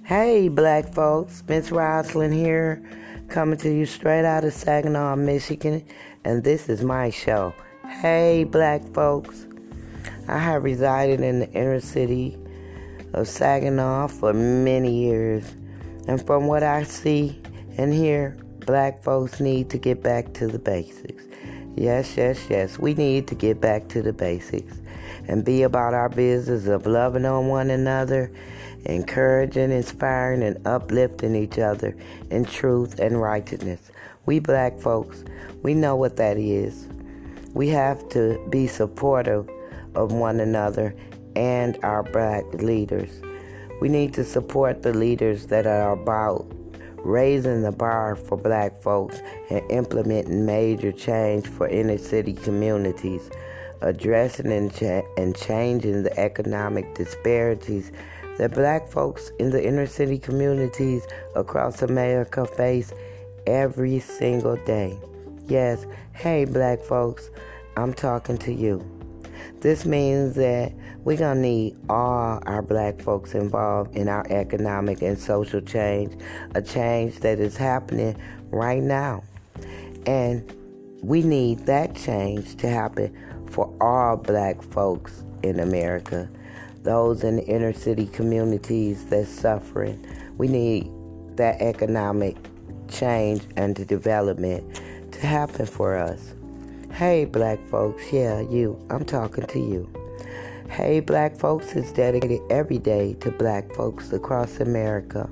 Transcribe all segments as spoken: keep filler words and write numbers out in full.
Hey, black folks, Miss Roslyn here, coming to you straight out of Saginaw, Michigan, and this is my show. Hey, black folks, I have resided in the inner city of Saginaw for many years, and from what I see and hear, black folks need to get back to the basics. Yes, yes, yes, we need to get back to the basics and be about our business of loving on one another, encouraging, inspiring, and uplifting each other in truth and righteousness. We black folks, we know what that is. We have to be supportive of one another and our black leaders. We need to support the leaders that are about raising the bar for black folks and implementing major change for inner city communities, addressing and, cha- and changing the economic disparities that black folks in the inner city communities across America face every single day. Yes, hey black folks, I'm talking to you. This means that we're going to need all our black folks involved in our economic and social change, a change that is happening right now. And we need that change to happen for all black folks in America. Those in the inner city communities that's suffering. We need that economic change and the development to happen for us. Hey, black folks, yeah, you, I'm talking to you. Hey, black folks is dedicated every day to black folks across America.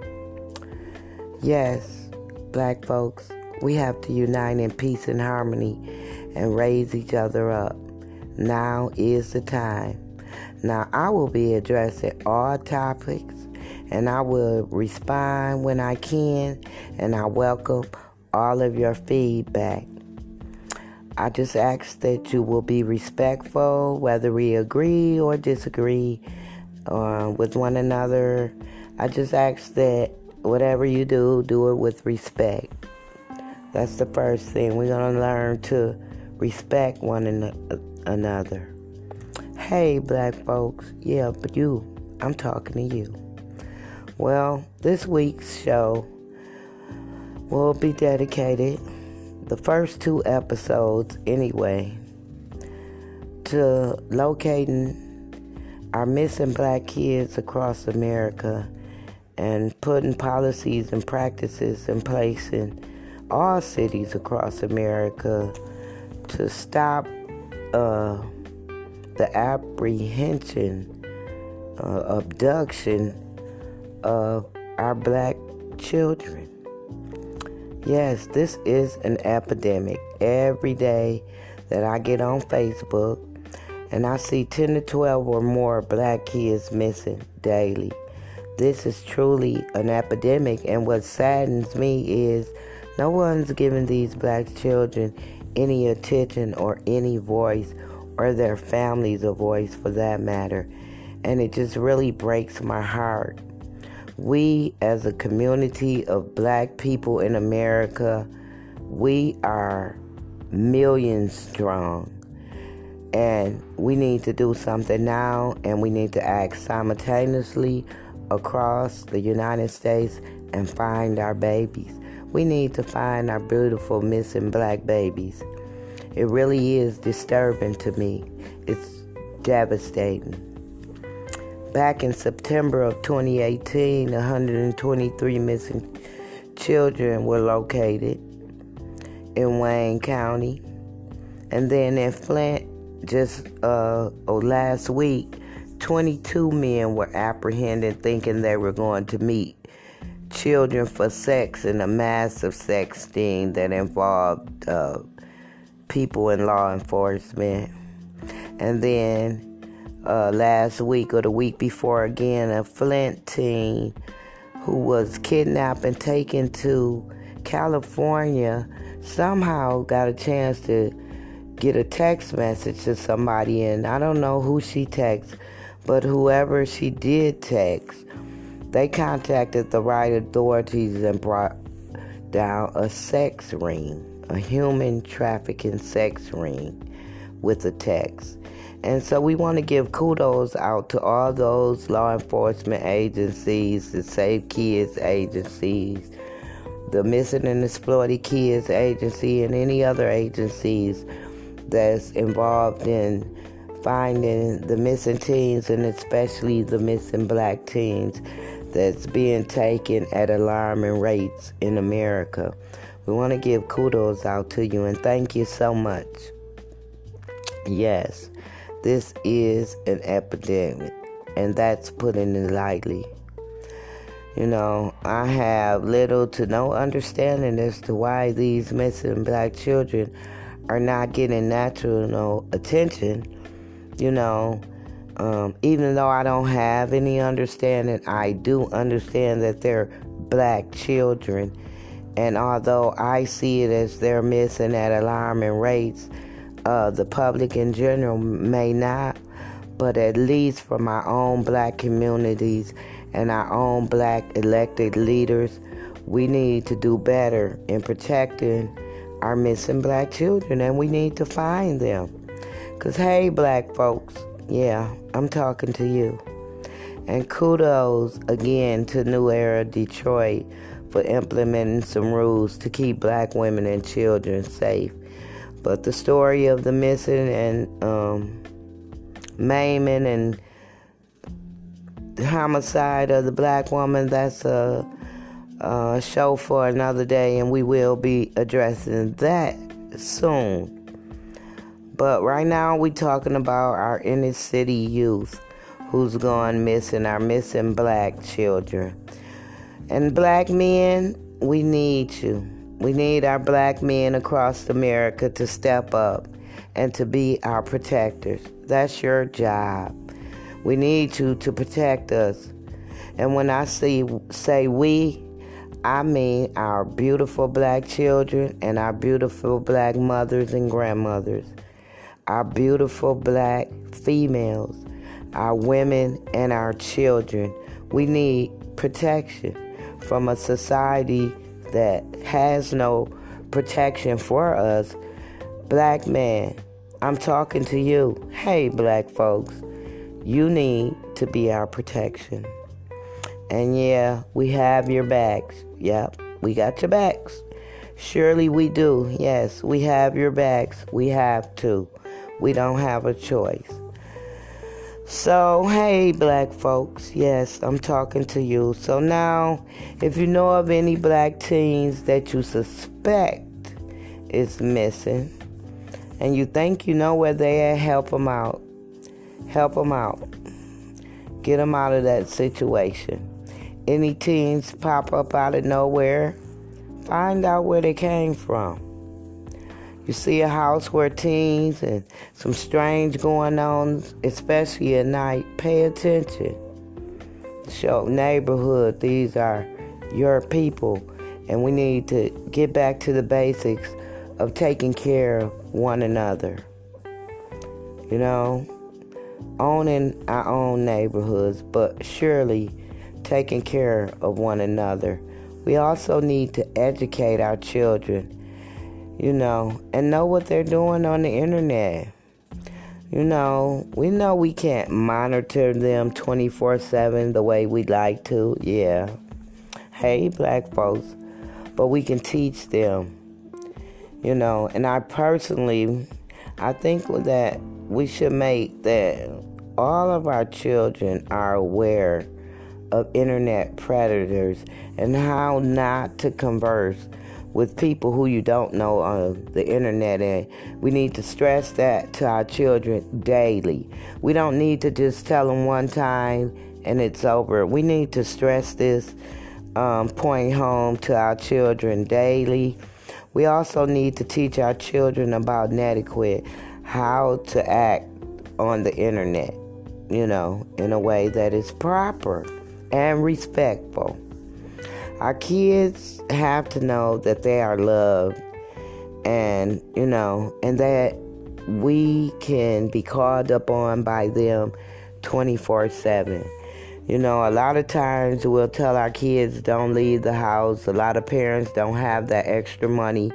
Yes, black folks, we have to unite in peace and harmony and raise each other up. Now is the time. Now, I will be addressing all topics, and I will respond when I can, and I welcome all of your feedback. I just ask that you will be respectful, whether we agree or disagree uh, with one another. I just ask that whatever you do, do it with respect. That's the first thing. We're going to learn to respect one an- another. Hey, black folks. Yeah, but you. I'm talking to you. Well, this week's show will be dedicated, the first two episodes anyway, to locating our missing black kids across America and putting policies and practices in place in all cities across America to stop uh, the apprehension, uh, abduction of our black children. Yes, this is an epidemic. Every day that I get on Facebook and I see ten to twelve or more black kids missing daily. This is truly an epidemic, and what saddens me is no one's giving these black children any attention or any voice, or their families a voice for that matter. And it just really breaks my heart. We, as a community of black people in America, we are millions strong. And we need to do something now, and we need to act simultaneously across the United States and find our babies. We need to find our beautiful missing black babies. It really is disturbing to me. It's devastating. Back in September of twenty eighteen, one hundred twenty-three missing children were located in Wayne County. And then in Flint, just uh, oh, last week, twenty-two men were apprehended thinking they were going to meet children for sex in a massive sex sting that involved uh, people in law enforcement. And then uh, last week or the week before again, a Flint teen who was kidnapped and taken to California somehow got a chance to get a text message to somebody, and I don't know who she texted, but whoever she did text, they contacted the right authorities and brought down a sex ring, a human trafficking sex ring with a text. And so we want to give kudos out to all those law enforcement agencies, the Save Kids agencies, the Missing and Exploited Kids agency, and any other agencies that's involved in finding the missing teens, and especially the missing black teens that's being taken at alarming rates in America. We want to give kudos out to you and thank you so much. Yes, this is an epidemic, and that's putting it lightly. You know, I have little to no understanding as to why these missing black children are not getting natural attention. You know, um, even though I don't have any understanding, I do understand that they're black children. And although I see it as they're missing at alarming rates, uh, the public in general may not. But at least for my own black communities and our own black elected leaders, we need to do better in protecting our missing black children, and we need to find them. Because, hey, black folks, yeah, I'm talking to you. And kudos again to New Era Detroit for implementing some rules to keep black women and children safe. But the story of the missing and um, maiming and homicide of the black woman, that's a, a show for another day, and we will be addressing that soon. But right now we're talking about our inner city youth who's gone missing, our missing black children. And black men, we need you. We need our black men across America to step up and to be our protectors. That's your job. We need you to protect us. And when I see, say we, I mean our beautiful black children and our beautiful black mothers and grandmothers, our beautiful black females, our women and our children. We need protection from a society that has no protection for us. Black man, I'm talking to you. Hey, black folks, you need to be our protection. And yeah, we have your backs. Yep, we got your backs. Surely we do. Yes, we have your backs. We have to. We don't have a choice. So, hey, black folks, yes, I'm talking to you. So now, if you know of any black teens that you suspect is missing, and you think you know where they are, help them out. Help them out. Get them out of that situation. Any teens pop up out of nowhere, find out where they came from. You see a house where teens and some strange going on, especially at night, pay attention. Show neighborhood, these are your people, and we need to get back to the basics of taking care of one another. You know, owning our own neighborhoods, but surely taking care of one another. We also need to educate our children, you know, and know what they're doing on the internet. You know, we know we can't monitor them twenty-four seven the way we'd like to, yeah. Hey, black folks, but we can teach them, you know. And I personally, I think that we should make that all of our children are aware of internet predators and how not to converse with people who you don't know on the internet. And we need to stress that to our children daily. We don't need to just tell them one time and it's over. We need to stress this um, point home to our children daily. We also need to teach our children about netiquette, how to act on the internet, you know, in a way that is proper and respectful. Our kids have to know that they are loved, and, you know, and that we can be called upon by them twenty-four seven. You know, a lot of times we'll tell our kids don't leave the house. A lot of parents don't have that extra money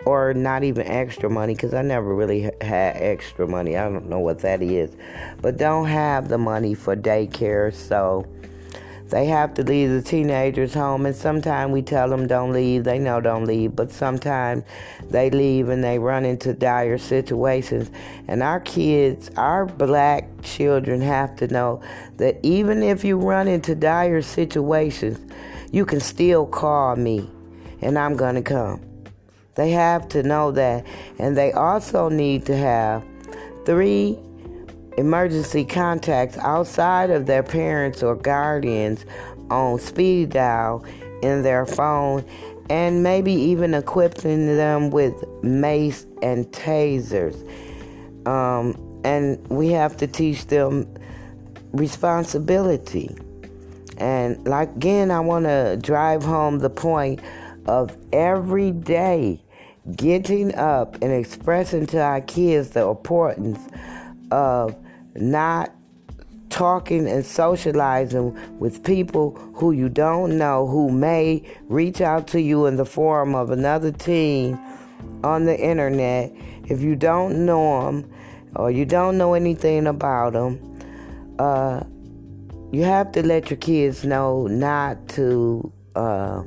or not even extra money, because I never really had extra money. I don't know what that is. But don't have the money for daycare, so they have to leave the teenagers home, and sometimes we tell them don't leave. They know don't leave, but sometimes they leave and they run into dire situations. And our kids, our black children, have to know that even if you run into dire situations, you can still call me, and I'm going to come. They have to know that. And they also need to have three emergency contacts outside of their parents or guardians on speed dial in their phone, and maybe even equipping them with mace and tasers. Um, and we have to teach them responsibility. And like again, I want to drive home the point of every day getting up and expressing to our kids the importance of not talking and socializing with people who you don't know, who may reach out to you in the form of another teen on the internet. If you don't know them or you don't know anything about them, uh, you have to let your kids know not to uh,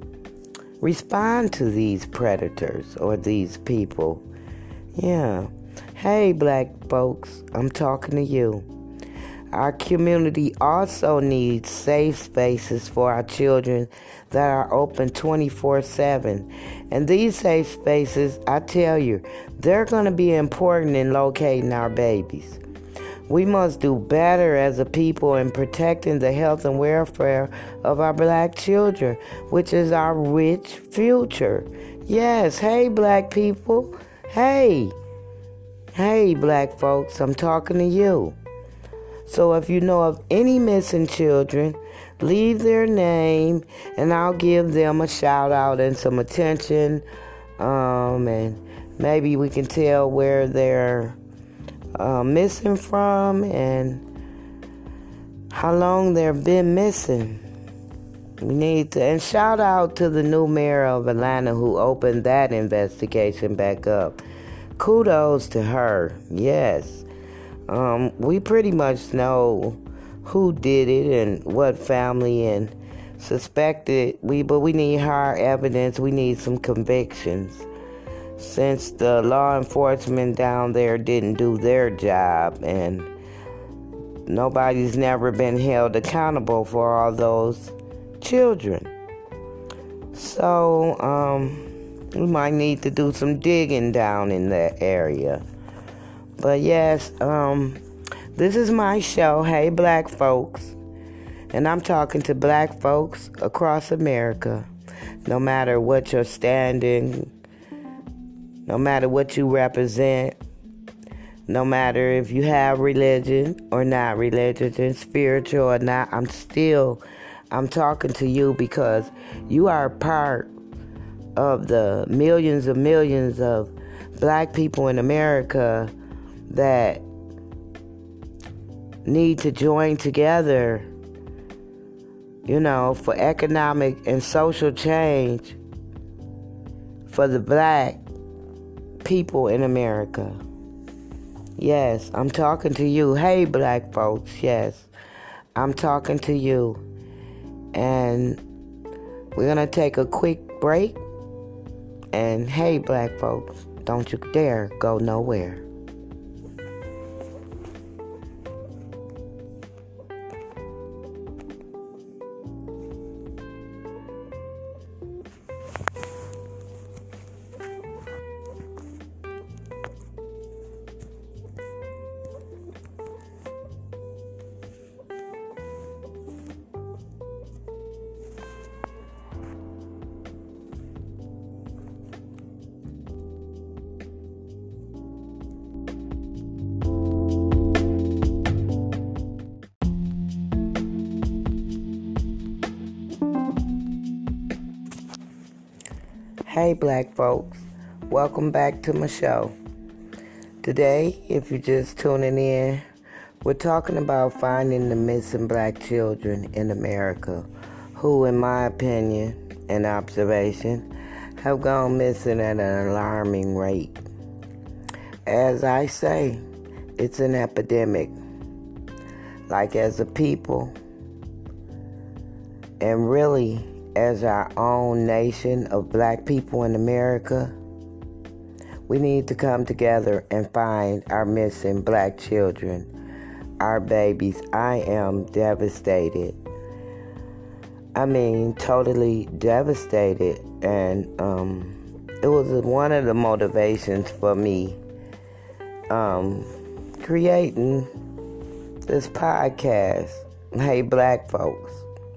respond to these predators or these people. Yeah. Hey, black folks, I'm talking to you. Our community also needs safe spaces for our children that are open twenty-four seven. And these safe spaces, I tell you, they're going to be important in locating our babies. We must do better as a people in protecting the health and welfare of our black children, which is our rich future. Yes, hey, black people. Hey. Hey, black folks, I'm talking to you. So if you know of any missing children, leave their name, and I'll give them a shout out and some attention. Um, and maybe we can tell where they're uh, missing from and how long they've been missing. We need to, and shout out to the new mayor of Atlanta who opened that investigation back up. Kudos to her. Yes. Um, we pretty much know who did it and what family and suspected. We, but we need hard evidence. We need some convictions. Since the law enforcement down there didn't do their job, and nobody's never been held accountable for all those children. So, um... we might need to do some digging down in that area. But yes, um, this is my show, Hey Black Folks. And I'm talking to black folks across America. No matter what your standing, no matter what you represent, no matter if you have religion or not religion, spiritual or not, I'm still, I'm talking to you because you are a part of the millions and millions of black people in America that need to join together, you know, for economic and social change for the black people in America. Yes, I'm talking to you. Hey, black folks, yes, I'm talking to you. And we're going to take a quick break. And hey, black folks, don't you dare go nowhere. Hey, black folks, welcome back to my show. Today, if you're just tuning in, we're talking about finding the missing black children in America who, in my opinion and observation, have gone missing at an alarming rate. As I say, it's an epidemic. Like as a people, and really as our own nation of black people in America, we need to come together and find our missing black children, our babies. I am devastated. I mean, totally devastated. And um, it was one of the motivations for me um, creating this podcast, Hey Black Folks.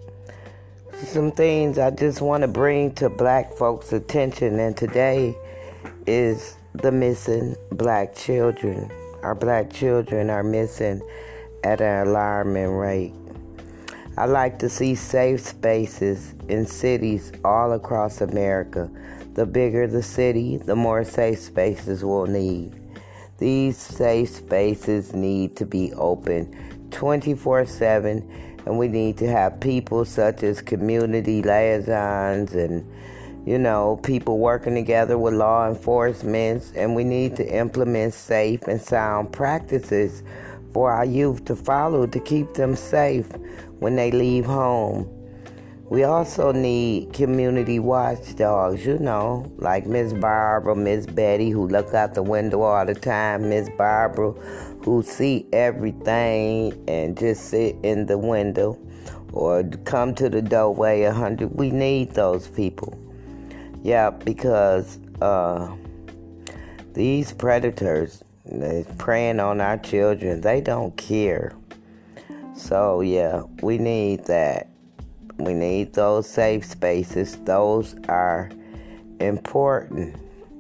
Some things I just want to bring to black folks' attention, and today is the missing black children. Our black children are missing at an alarming rate. I like to see safe spaces in cities all across America. The bigger the city, the more safe spaces we'll need. These safe spaces need to be open twenty-four seven, and we need to have people such as community liaisons and, you know, people working together with law enforcement, and we need to implement safe and sound practices for our youth to follow to keep them safe when they leave home. We also need community watchdogs, you know, like Miss Barbara, Miss Betty, who look out the window all the time, Miss Barbara, who see everything and just sit in the window or come to the doorway a hundred. We need those people. Yeah, because uh, these predators, they're preying on our children. They don't care. So, yeah, we need that. We need those safe spaces. Those are important.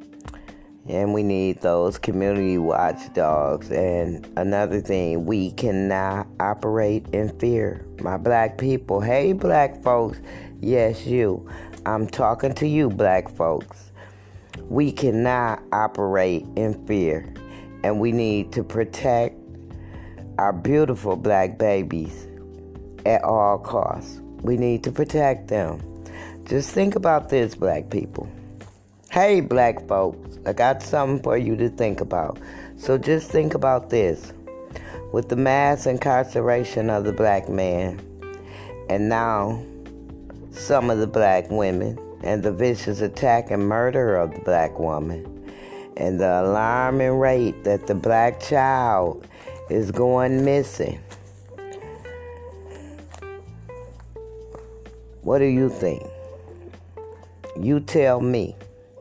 And we need those community watchdogs. And another thing, we cannot operate in fear. My black people, hey black folks, yes you. I'm talking to you black folks. We cannot operate in fear. And we need to protect our beautiful black babies at all costs. We need to protect them. Just think about this, black people. Hey, black folks, I got something for you to think about. So just think about this. With the mass incarceration of the black man, and now some of the black women, and the vicious attack and murder of the black woman, and the alarming rate that the black child is going missing. What do you think? You tell me.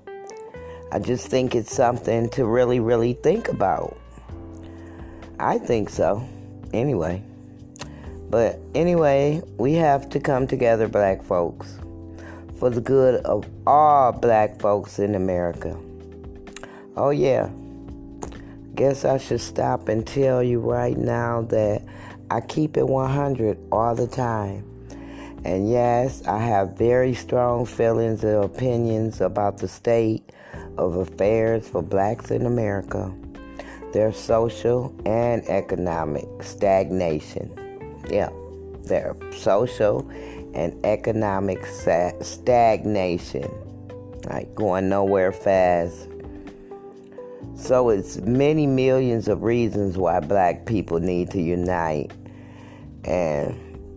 I just think it's something to really, really think about. I think so. Anyway. But anyway, we have to come together, black folks, for the good of all black folks in America. Oh, yeah. Guess I should stop and tell you right now that I keep it one hundred all the time. And yes, I have very strong feelings and opinions about the state of affairs for blacks in America, their social and economic stagnation. Yeah, their social and economic sa- stagnation, like going nowhere fast. So it's many millions of reasons why black people need to unite, and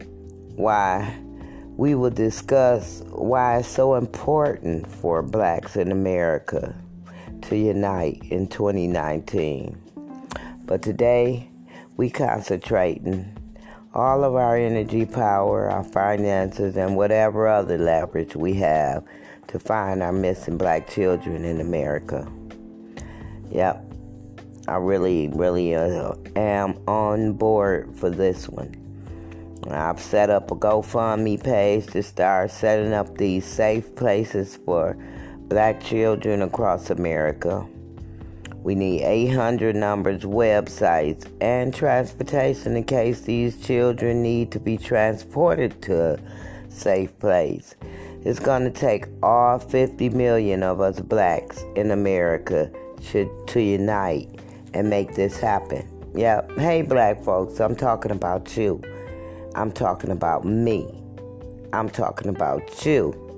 why we will discuss why it's so important for blacks in America to unite in twenty nineteen. But today, we concentrating all of our energy, power, our finances, and whatever other leverage we have to find our missing black children in America. Yep, I really, really uh, am on board for this one. I've set up a GoFundMe page to start setting up these safe places for black children across America. We need eight hundred numbers, websites, and transportation in case these children need to be transported to a safe place. It's going to take all fifty million of us blacks in America to, to unite and make this happen. Yeah, hey black folks, I'm talking about you. I'm talking about me. I'm talking about you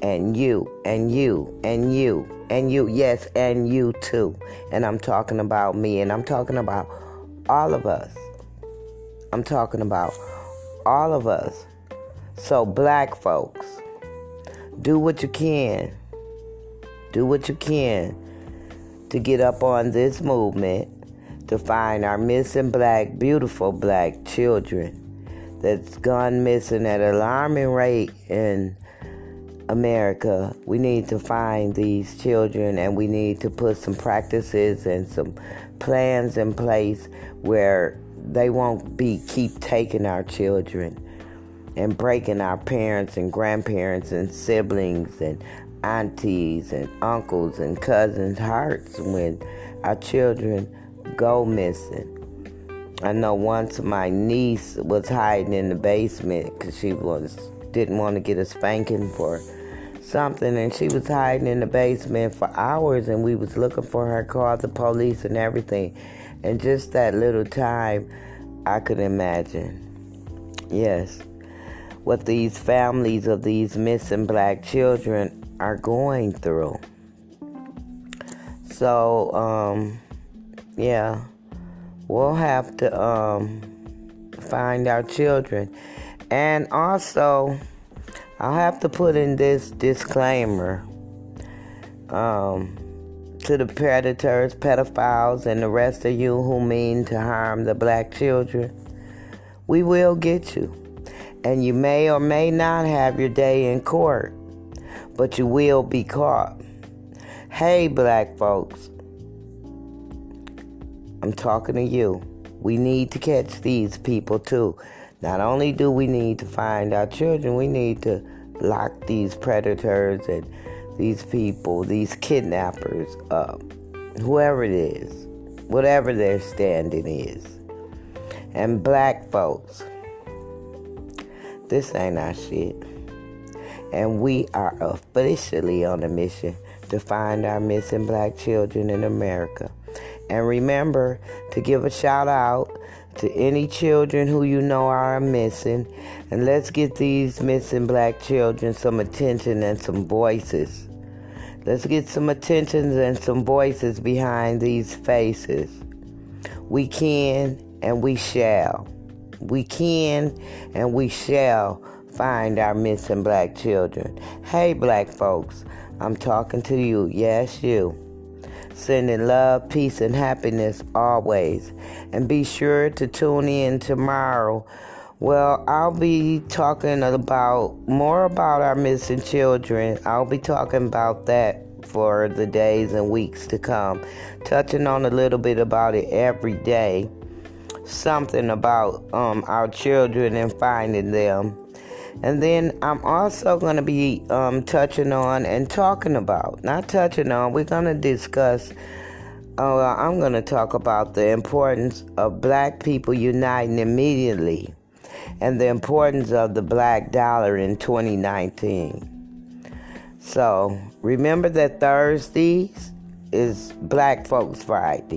and you and you and you and you. Yes, and you too. And I'm talking about me, and I'm talking about all of us. I'm talking about all of us. So black folks, do what you can. Do what you can to get up on this movement to find our missing black, beautiful black children that's gone missing at an alarming rate in America. We need to find these children, and we need to put some practices and some plans in place where they won't be keep taking our children and breaking our parents and grandparents and siblings and aunties and uncles and cousins' hearts when our children go missing. I know once my niece was hiding in the basement because she was didn't want to get a spanking for something, and she was hiding in the basement for hours, and we was looking for her, called the police and everything. And just that little time, I could imagine, yes, what these families of these missing black children are going through. So, um, yeah, we'll have to um, find our children. And also, I'll have to put in this disclaimer um, to the predators, pedophiles, and the rest of you who mean to harm the black children. We will get you. And you may or may not have your day in court, but you will be caught. Hey, black folks, I'm talking to you. We need to catch these people too. Not only do we need to find our children, we need to lock these predators and these people, these kidnappers up. Whoever it is, whatever their standing is. And black folks, this ain't our shit. And we are officially on a mission to find our missing black children in America. And remember to give a shout out to any children who you know are missing. And let's get these missing black children some attention and some voices. Let's get some attention and some voices behind these faces. We can and we shall. We can and we shall find our missing black children. Hey, black folks, I'm talking to you. Yes, you. Sending love, peace, and happiness always. And be sure to tune in tomorrow. Well, I'll be talking about more about our missing children. I'll be talking about that for the days and weeks to come. Touching on a little bit about it every day. Something about um, our children and finding them. And then I'm also going to be um, touching on and talking about, not touching on, we're going to discuss, uh, I'm going to talk about the importance of black people uniting immediately and the importance of the black dollar in twenty nineteen. So remember that Thursdays is Black Folks Friday,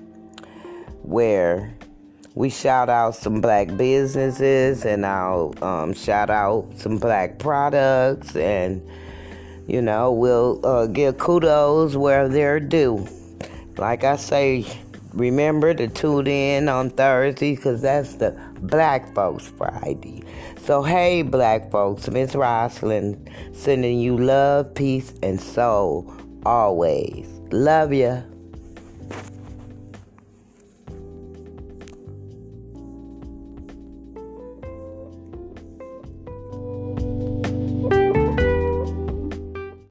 where we shout out some black businesses, and I'll um, shout out some black products, and, you know, we'll uh, give kudos where they're due. Like I say, remember to tune in on Thursday, because that's the Black Folks Friday. So, hey, black folks, Miss Rosalind sending you love, peace, and soul always. Love ya.